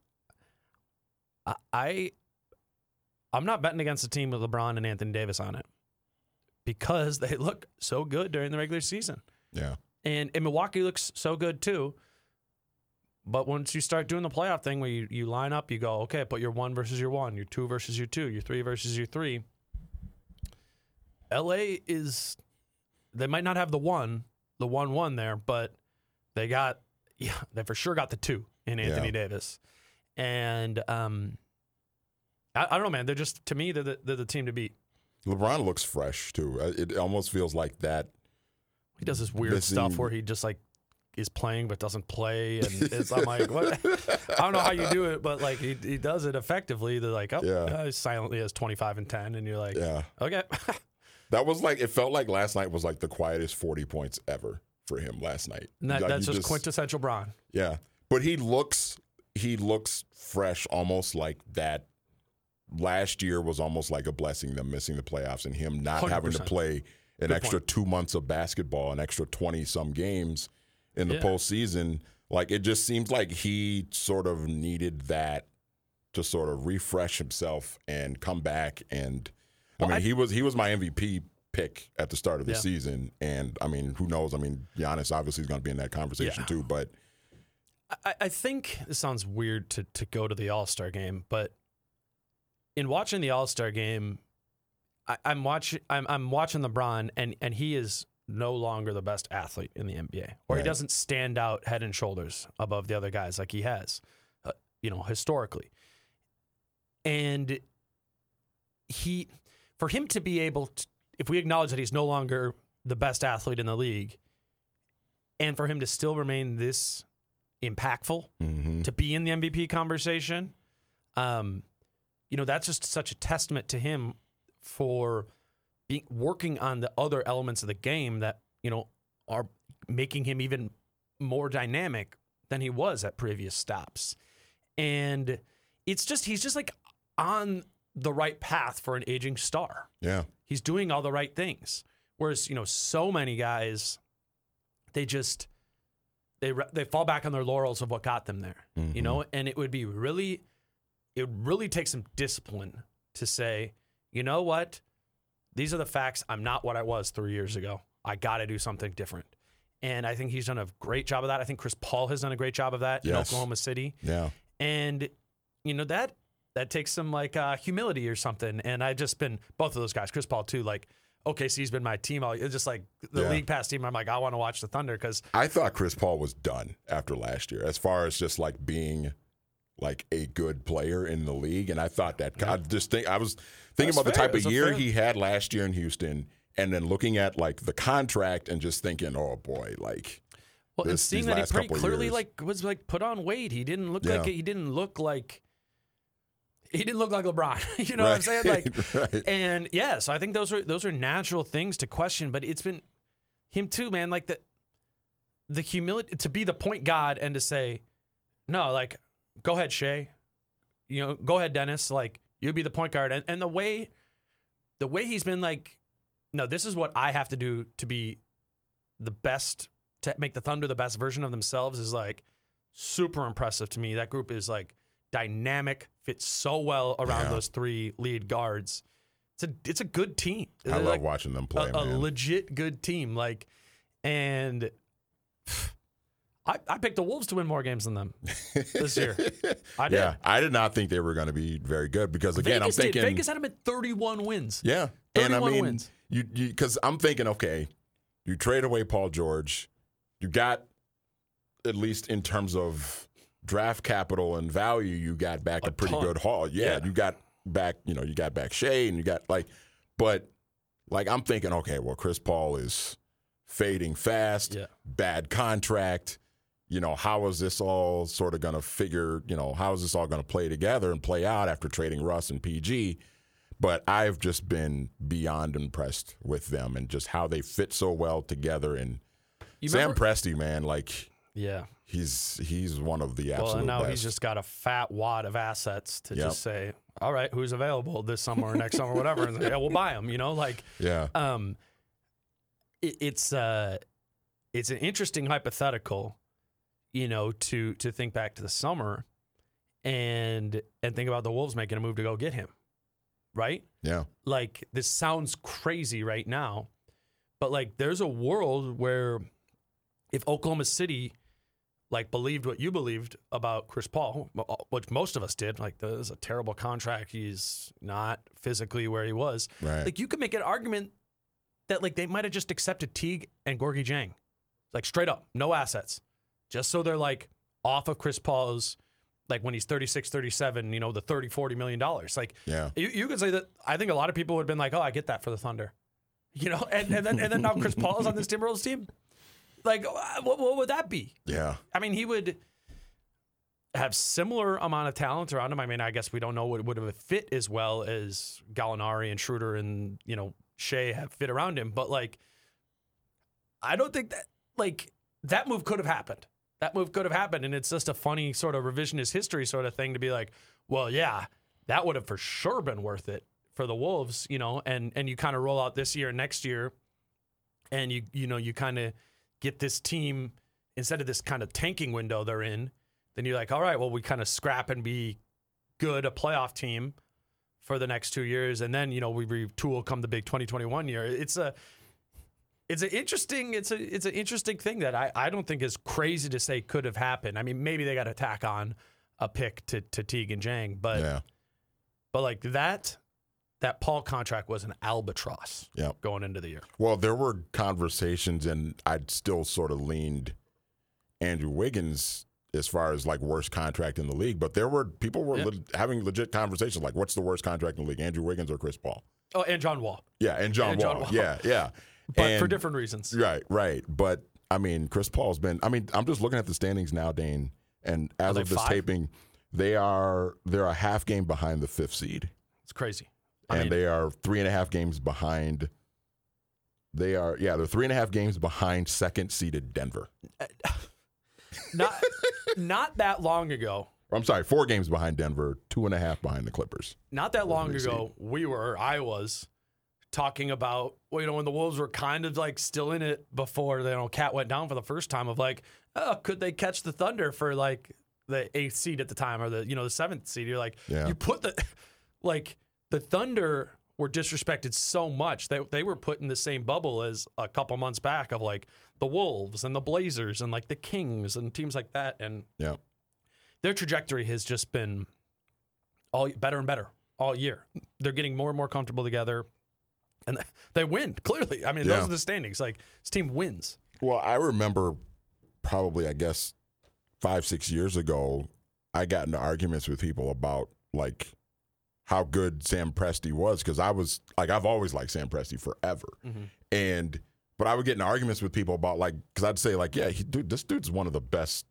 I, I'm not betting against a team with LeBron and Anthony Davis on it because they look so good during the regular season. Yeah. And, and Milwaukee looks so good too. But once you start doing the playoff thing where you, you line up, you go, okay, put your one versus your one, your two versus your two, your three versus your three. L A is, they might not have the one, the one one there, but they got, yeah, they for sure got the two in Anthony Yeah. Davis. And um, I, I don't know, man. They're just, to me, they're the, they're the team to beat. LeBron looks fresh, too. It almost feels like that. He does this weird Missing- stuff where he just like is playing but doesn't play, and it's, I'm like, what? I don't know how you do it, but like he he does it effectively. They're like, oh, Yeah. yeah. He silently has twenty-five and ten, and you're like, Yeah. okay. That was like, it felt like last night was like the quietest forty points ever for him last night. And that, Like, that's you just quintessential Bron. Yeah. But he looks he looks fresh, almost like that last year was almost like a blessing, them missing the playoffs and him not one hundred having to percent. play an Good extra point. two months of basketball, an extra twenty-some games in the Yeah. postseason. Like, it just seems like he sort of needed that to sort of refresh himself and come back. And, I Well, mean, I- he was he was my M V P pick at the start of the Yeah. season. And, I mean, who knows? I mean, Giannis obviously is going to be in that conversation Yeah. too. But I, I think this sounds weird to to go to the All-Star game, but in watching the All-Star game, I, I'm watching I'm I'm watching LeBron, and and he is no longer the best athlete in the N B A, or Right. he doesn't stand out head and shoulders above the other guys like he has, uh, you know, historically. And he, for him to be able to, if we acknowledge that he's no longer the best athlete in the league, and for him to still remain this impactful, mm-hmm. to be in the M V P conversation, um, you know, that's just such a testament to him for being, working on the other elements of the game that, you know, are making him even more dynamic than he was at previous stops. And it's just, he's just like on the right path for an aging star. yeah. He's doing all the right things. Whereas, you know, so many guys, they just, they they fall back on their laurels of what got them there, Mm-hmm. you know? And it would be really, it would really take some discipline to say, you know what? These are the facts. I'm not what I was three years ago. I got to do something different. And I think he's done a great job of that. I think Chris Paul has done a great job of that in Yes. Oklahoma City. Yeah. And, you know, that that takes some, like, uh, humility or something. And I've just been, both of those guys, Chris Paul, too, like, O K C's been my team. all It's just like the Yeah. league pass team. I'm like, I want to watch the Thunder because, I thought Chris Paul was done after last year as far as just like being like a good player in the league. And I thought that, I just think, I was thinking That's about the fair. type of That's a year fair- he had last year in Houston and then looking at like the contract and just thinking, oh boy, like, well, and this- seeing these that he last pretty couple clearly, years. like, was, like, put on weight. He didn't look Yeah. like, he didn't look like, he didn't look like LeBron. You know what I'm saying? Like, right. and yeah, so I think those are those are natural things to question, but it's been him too, man. Like the the humility to be the point guard and to say, no, like, go ahead, Shea. You know, go ahead, Dennis. Like, you be the point guard. And and the way the way he's been like, no, this is what I have to do to be the best, to make the Thunder the best version of themselves is like super impressive to me. That group is like dynamic, fits so well around Yeah. those three lead guards. It's a it's a good team. I They're love like watching them play, a, a man. legit good team. Like, and I, I picked the Wolves to win more games than them this year. I did. Yeah, I did not think they were going to be very good because again, Vegas I'm did. thinking Vegas had them at thirty-one wins. yeah, and I thirty-one mean, wins. you because I'm thinking, okay, you trade away Paul George, you got at least in terms of draft capital and value, you got back a, A pretty ton. good haul. Yeah, Yeah. you got back, you know, you got back Shea and you got like, but like I'm thinking, okay, well, Chris Paul is fading fast, Yeah. bad contract. You know, how is this all sort of going to figure, you know, how is this all going to play together and play out after trading Russ and P G? But I've just been beyond impressed with them and just how they fit so well together. And You Sam remember- Presti, man, like Yeah. he's he's one of the absolute Well, and now best. he's just got a fat wad of assets to Yep. just say, all right, who's available this summer or next summer, whatever. And yeah, we'll buy them, you know, like, yeah, um, it, it's, uh, it's an interesting hypothetical, you know, to, to think back to the summer and, and think about the Wolves making a move to go get him. Right? yeah, Like, this sounds crazy right now, but like, there's a world where if Oklahoma City like believed what you believed about Chris Paul, which most of us did, like, this is a terrible contract. He's not physically where he was. right. Like, you could make an argument that like they might have just accepted Teague and Gorgie Jang, like straight up, no assets, just so they're like off of Chris Paul's, like when he's thirty-six, thirty-seven, you know, the thirty, forty million dollars. Like, Yeah. you, you could say that. I think a lot of people would have been like, oh, I get that for the Thunder, you know, and, and then and then now Chris Paul is on this Timberwolves team. Like, what, what would that be? Yeah. I mean, he would have similar amount of talent around him. I mean, I guess we don't know what would have fit as well as Gallinari and Schroeder and, you know, Shea have fit around him. But, like, I don't think that, like, that move could have happened. That move could have happened. And it's just a funny sort of revisionist history sort of thing to be like, well, yeah, that would have for sure been worth it for the Wolves, you know, and, and you kind of roll out this year and next year and you, you know, you kind of get this team instead of this kind of tanking window they're in, then you're like, all right, well, we kind of scrap and be good, a playoff team for the next two years, and then you know we retool come the big twenty twenty-one year. It's a it's an interesting it's a it's an interesting thing that I, I don't think is crazy to say could have happened. I mean, maybe they got to tack on a pick to to Teague and Jang, but Yeah. but like that that Paul contract was an albatross. Yeah. Going into the year. Well, there were conversations, and I'd still sort of leaned Andrew Wiggins as far as like worst contract in the league, but there were people were Yeah. le- having legit conversations like, what's the worst contract in the league, Andrew Wiggins or Chris Paul? Oh, and John Wall, Yeah, and John, And John Wall. Wall. Yeah, yeah. but And- for different reasons. Right, right. But I mean, Chris Paul's been. I mean, I'm just looking at the standings now, Dane, and as they of this five? taping, they are they're a half game behind the fifth seed, It's crazy. I and mean, they are three and a half games behind. They are yeah, they're three and a half games behind second seeded Denver. not not that long ago. I'm sorry, four games behind Denver, two and a half behind the Clippers. Not that long Let me ago, we were, I was, talking about, well, you know, when the Wolves were kind of like still in it before, you know, Cat went down for the first time of like, oh, could they catch the Thunder for like the eighth seed at the time or the, you know, the seventh seed? You're like, Yeah. you put the, like, the Thunder were disrespected so much that they were put in the same bubble as a couple months back of like the Wolves and the Blazers and like the Kings and teams like that. And Yeah. their trajectory has just been all better and better all year. They're getting more and more comfortable together, and they win clearly. I mean, Yeah. those are the standings. Like this team wins. Well, I remember probably, I guess, five, six years ago, I got into arguments with people about like how good Sam Presti was, because I was like, I've always liked Sam Presti forever, Mm-hmm. and but I would get in arguments with people about like, because I'd say like, yeah, he, dude, this dude's one of the best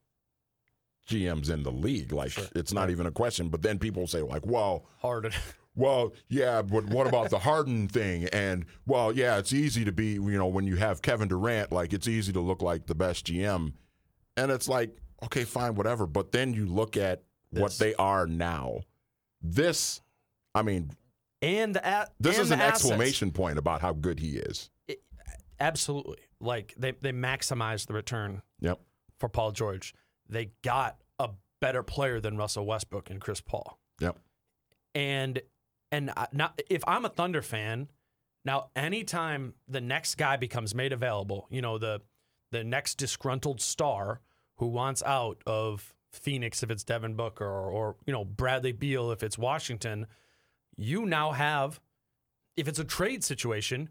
G Ms in the league. Like, Sure. it's not even a question. But then people say like, well. Hard. Well, yeah, but what about the Harden thing? And, well, yeah, it's easy to be, you know, when you have Kevin Durant, like, it's easy to look like the best G M. And it's like, okay, fine, whatever. But then you look at what This. they are now. This, I mean, And the at, this and is the an assets. exclamation point about how good he is. Absolutely. Like they they maximized the return Yep. for Paul George. They got a better player than Russell Westbrook and Chris Paul. Yep. And and I- now, if I'm a Thunder fan, now anytime the next guy becomes made available, you know, the the next disgruntled star who wants out of Phoenix if it's Devin Booker or, or you know Bradley Beal if it's Washington, you now have, if it's a trade situation,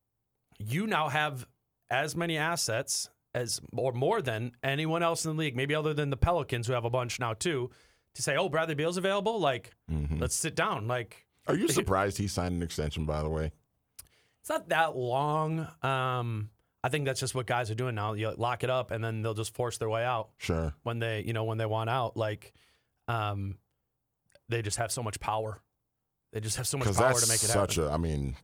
you now have as many assets as or more than anyone else in the league, maybe other than the Pelicans who have a bunch now too, to say, oh, Bradley Beal's available. Like, Mhm. let's sit down. Like, Are you surprised he signed an extension, by the way? it's not that long. Um, I think that's just what guys are doing now. You lock it up, and then they'll just force their way out Sure. when they, you know, when they want out. Like, um, they just have so much power. They just have so much Because power that's to make it such happen. a, I mean,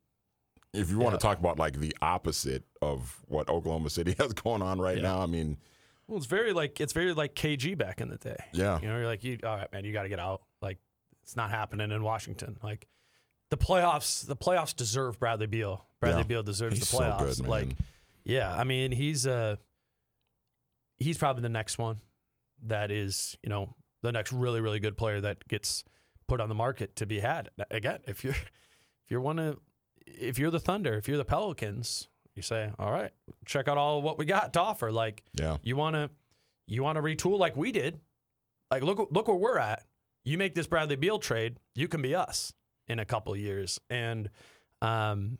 if you want Yeah. to talk about like the opposite of what Oklahoma City has going on right Yeah. now, I mean, Well, it's very like it's very like K G back in the day. yeah. You know, you're like, you, all right, man, you got to get out. Like, it's not happening in Washington. Like, the playoffs, the playoffs deserve Bradley Beal. Bradley Yeah. Beal deserves He's the so playoffs. good, man. Like, yeah, I mean, he's uh, he's probably the next one that is, you know, the next really, really good player that gets put on the market to be had. Again, if you're if you're one of if you're the Thunder, if you're the Pelicans, you say, all right, check out all what we got to offer. Like, Yeah. you want to you want to retool like we did. Like, look look where we're at. You make this Bradley Beal trade, you can be us in a couple of years. And um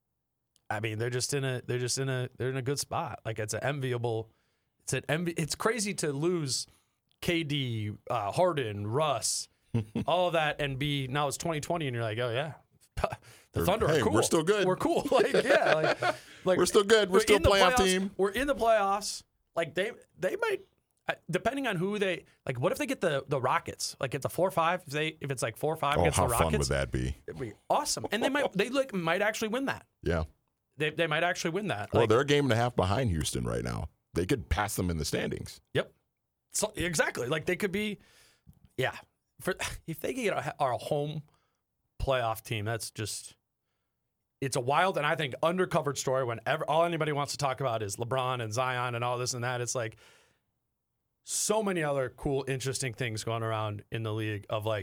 I mean, they're just in a they're just in a they're in a good spot. Like, it's an enviable it's an envi- it's crazy to lose K D, uh, Harden, Russ, all of that, and be now it's twenty twenty and you're like, oh yeah. The Or, Thunder hey, are cool. we're still good. We're cool. Like, yeah, like, like We're still good. We're still in the playoff playoffs. team. We're in the playoffs. Like, they they might, uh, depending on who they like. What if they get the the Rockets? Like, it's a four five. If they if it's like four five Oh, against how the fun Rockets, would that be? it'd be awesome. And they might they like might actually win that. Yeah. They they might actually win that. Well, Like, they're a game and a half behind Houston right now. They could pass them in the standings. Yep. So exactly. Like, they could be, yeah. For if they get a, are a home playoff team, that's just. It's a wild and I think undercovered story when ever, all anybody wants to talk about is LeBron and Zion and all this and that. It's like so many other cool, interesting things going around in the league of like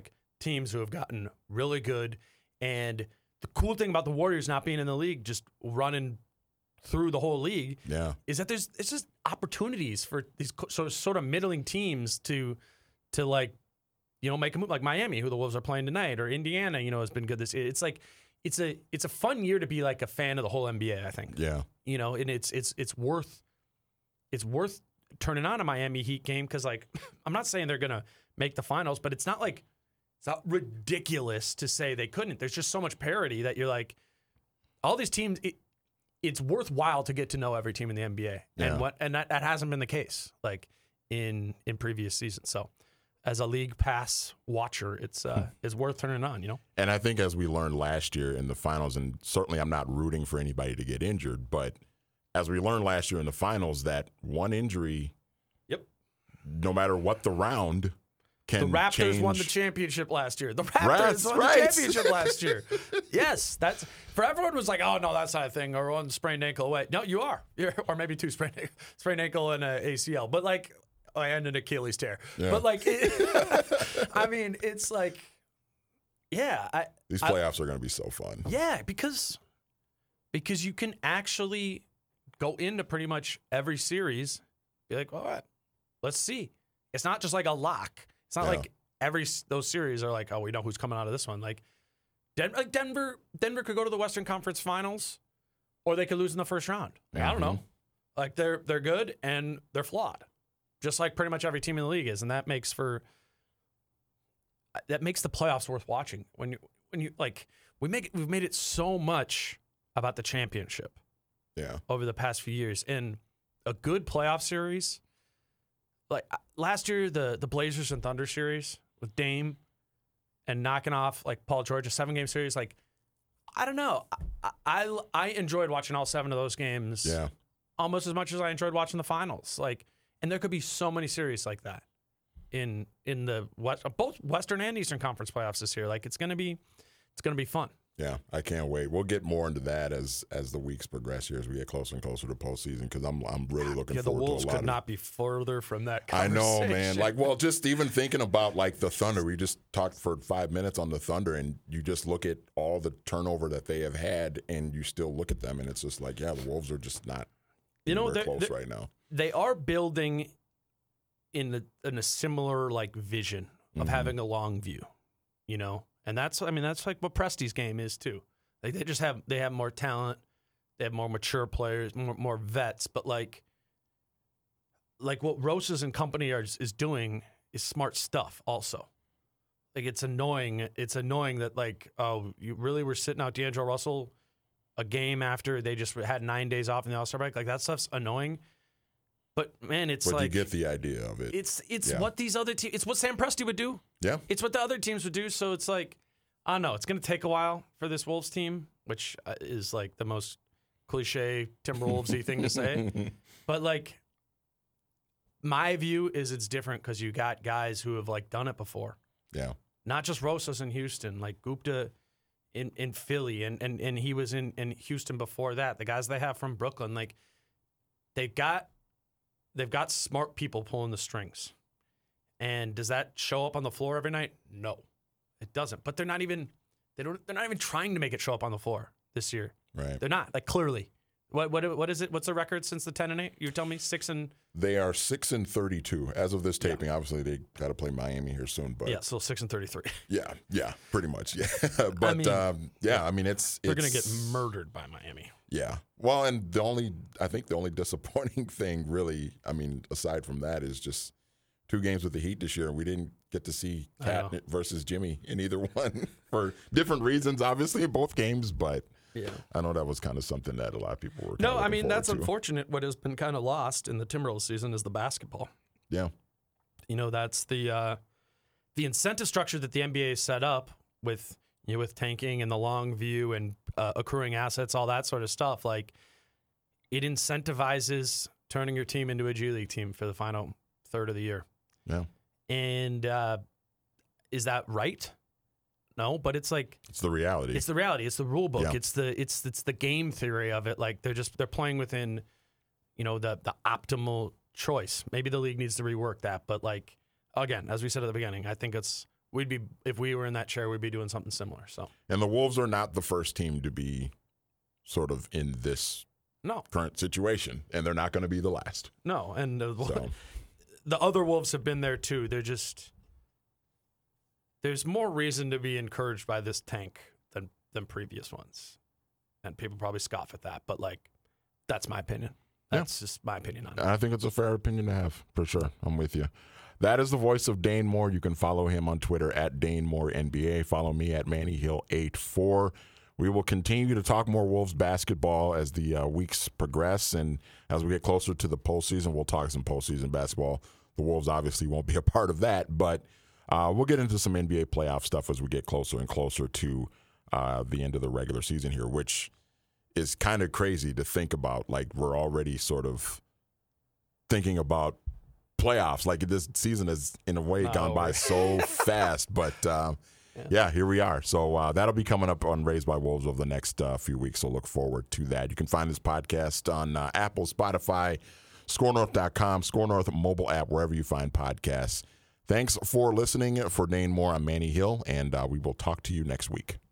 teams who have gotten really good. And the cool thing about the Warriors not being in the league, just running through the whole league, yeah. is that there's it's just opportunities for these sort of, sort of middling teams to to like, you know, make a move, like Miami, who the Wolves are playing tonight, or Indiana, you know, has been good this year. It's like it's a it's a fun year to be like a fan of the whole N B A, I think. Yeah. You know, and it's it's it's worth it's worth turning on a Miami Heat game because, like, I'm not saying they're gonna make the finals, but it's not like it's not ridiculous to say they couldn't. There's just so much parity that you're like, all these teams. It, it's worthwhile to get to know every team in the N B A, Yeah. and what and that, that hasn't been the case like in in previous seasons. So, as a league pass watcher, it's uh, it's worth turning on. You know. And I think as we learned last year in the finals, and certainly I'm not rooting for anybody to get injured, but as we learned last year in the finals, that one injury, Yep. no matter what the round, can The Raptors change. won the championship last year. The Raptors That's won right. the championship last year. Yes, that's for everyone was like, oh no, that's not a thing, or one sprained ankle away. No, you are, You're, or maybe two sprained ankle, sprained ankle and a A C L, but like, oh, and an Achilles tear. Yeah. But like, it, I mean, it's like, yeah, I, These I- playoffs are going to be so fun. yeah, because because you can actually go into pretty much every series, be like, all right, let's see. It's not just like a lock. It's not Yeah. like every those series are like, oh, we know who's coming out of this one. Like, Den- like Denver, Denver could go to the Western Conference Finals, or they could lose in the first round. Like, I don't know. Like they're they're good and they're flawed, just like pretty much every team in the league is, and that makes for that makes the playoffs worth watching. When you when you like we make we've made it so much about the championship Yeah. over the past few years, and a good playoff series. Like last year, the the Blazers and Thunder series with Dame and knocking off like Paul George, a seven game series. Like I don't know, I, I I enjoyed watching all seven of those games. Yeah. Almost as much as I enjoyed watching the finals. Like, and there could be so many series like that in in the West, both Western and Eastern Conference playoffs this year. Like it's gonna be it's gonna be fun. Yeah, I can't wait. We'll get more into that as as the weeks progress here, as we get closer and closer to postseason, because I'm I'm really looking Yeah, the forward Wolves to a lot could of not be further from that I conversation. know, man. Like, well, just even thinking about like the Thunder, we just talked for five minutes on the Thunder, and you just look at all the turnover that they have had, and you still look at them, and it's just like, yeah, the Wolves are just not You know, anywhere they're- close they're- right now. they are building in the in a similar like vision of Mhm. having a long view, you know, and that's I mean that's like what Presti's game is too. Like they just have they have more talent, they have more mature players, more more vets, but like like what Rosas and company are is doing is smart stuff also. Like it's annoying. It's annoying that like oh you really were sitting out D'Angelo Russell a game after they just had nine days off in the All-Star break. Like that stuff's annoying. But man, it's But like you get the idea of it. it's it's Yeah. what these other teams. It's what Sam Presti would do. Yeah. It's what the other teams would do. So it's like I don't know. It's going to take a while for this Wolves team, which uh, is like the most cliche Timberwolves-y thing to say. But like my view is it's different because you got guys who have like done it before. Yeah. Not just Rosas in Houston, like Gupta in, in Philly, and, and, and he was in, in Houston before that. The guys they have from Brooklyn, like they've got they've got smart people pulling the strings. And does that show up on the floor every night? No, it doesn't. But they're not even they don't they're not even trying to make it show up on the floor this year. Right. They're not, like clearly. What what what is it? What's the record since the ten and eight? You're telling me six and They are six and thirty-two as of this taping. Obviously, they got to play Miami here soon, but yeah, so six and thirty three. yeah, yeah, pretty much, yeah. but mean, um, yeah, I mean, it's They're it's, gonna get murdered by Miami. Yeah. Well, and the only I think the only disappointing thing, really, I mean, aside from that, is just two games with the Heat this year, and we didn't get to see I know. Cat versus Jimmy in either one for different reasons, obviously, in both games, but. Yeah. I know that was kind of something that a lot of people were. No, kinda I looking mean forward that's to. unfortunate. What has been kind of lost in the Timberwolves season is the basketball. Yeah, You know, that's the uh, the incentive structure that the N B A set up with you know, with tanking and the long view and uh, accruing assets, all that sort of stuff. Like it incentivizes turning your team into a G League team for the final third of the year. yeah. And uh, is that right? No, but it's like It's the reality. it's the reality. It's the rule book. Yeah. It's the it's it's the game theory of it. Like they're just they're playing within, you know, the the optimal choice. Maybe the league needs to rework that. But like again, as we said at the beginning, I think it's we'd be if we were in that chair, we'd be doing something similar. So, and the Wolves are not the first team to be sort of in this no current situation, and they're not going to be the last. No, and uh, So. the other Wolves have been there too. They're just there's more reason to be encouraged by this tank than than previous ones, and people probably scoff at that, but like that's my opinion. That's yeah. just my opinion on it. I think it's a fair opinion to have, for sure. I'm with you. That is the voice of Dane Moore. You can follow him on Twitter at Dane Moore N B A. Follow me at Manny Hill eighty-four. We will continue to talk more Wolves basketball as the uh, weeks progress, and as we get closer to the postseason, we'll talk some postseason basketball. The Wolves obviously won't be a part of that, but uh, we'll get into some N B A playoff stuff as we get closer and closer to uh, the end of the regular season here, which is kind of crazy to think about. Like, we're already sort of thinking about playoffs. Like, this season has, in a way, gone oh. by so fast. But, uh, yeah. yeah, here we are. So uh, that'll be coming up on Raised by Wolves over the next uh, few weeks. So look forward to that. You can find this podcast on uh, Apple, Spotify, score north dot com, Score North mobile app, wherever you find podcasts. Thanks for listening. For Dane Moore, I'm Manny Hill, and uh, we will talk to you next week.